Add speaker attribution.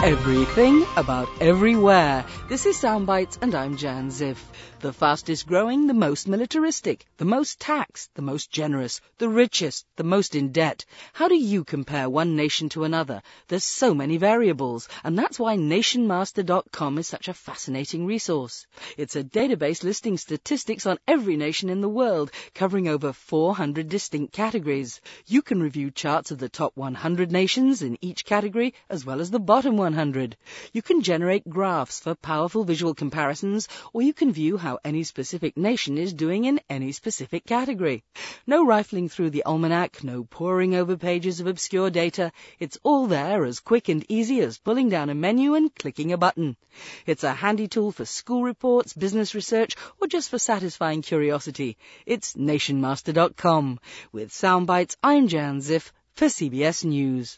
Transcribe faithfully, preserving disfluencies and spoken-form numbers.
Speaker 1: Everything about everywhere. This is Soundbites and I'm Jan Ziff. The fastest growing, the most militaristic, the most taxed, the most generous, the richest, the most in debt. How do you compare one nation to another? There's so many variables, and that's why nation master dot com is such a fascinating resource. It's a database listing statistics on every nation in the world, covering over four hundred distinct categories. You can review charts of the top one hundred nations in each category, as well as the bottom one hundred. You can generate graphs for powerful visual comparisons, or you can view how any specific nation is doing in any specific category. No rifling through the almanac, no poring over pages of obscure data. It's all there, as quick and easy as pulling down a menu and clicking a button. It's a handy tool for school reports, business research, or just for satisfying curiosity. It's nation master dot com. With Soundbites, I'm Jan Ziff for C B S News.